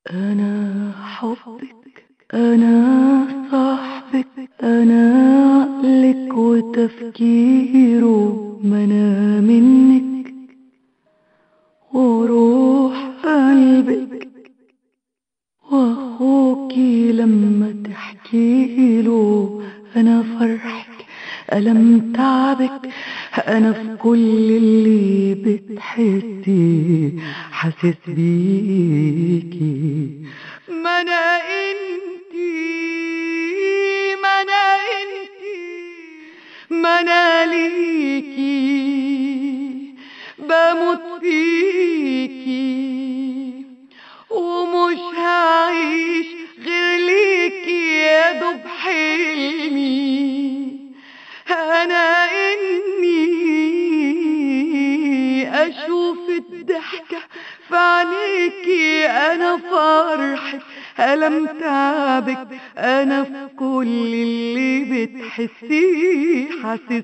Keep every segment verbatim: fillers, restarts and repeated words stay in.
أنا حبك، أنا صاحبك، أنا عقلك وتفكيره، ما أنا منك وروح قلبك، وأخوكي لما تحكيله. أنا فرحك، ألم تعبك، أنا في كل اللي بتحسي حاسس بيكي. ما أنا إنتي، ما أنا إنتي، ما أنا ليكي، بموت فيكي، ومش هعيش غير ليكي يا دوب حلمي. أنا إني أشوف الضحكة في عينيكي، أنا فرحك، ألم تعبك، أنا في كل اللي بتحسيه حاسس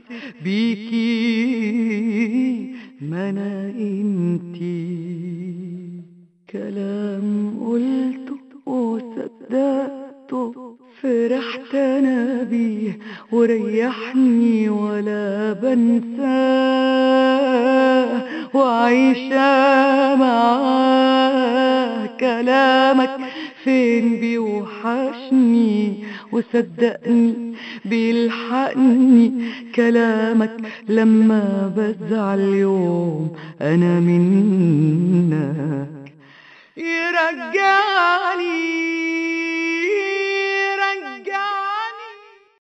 بيكي. ما أنا إنتي، كلام قلته وصدقته، فرحت أنا بيه وريحني ولا بنساه، وعايشة معاه. كلامك فين بيوحشني، وصدقني بيلحقني كلامك لما بزعل يوم أنا منك يرجعني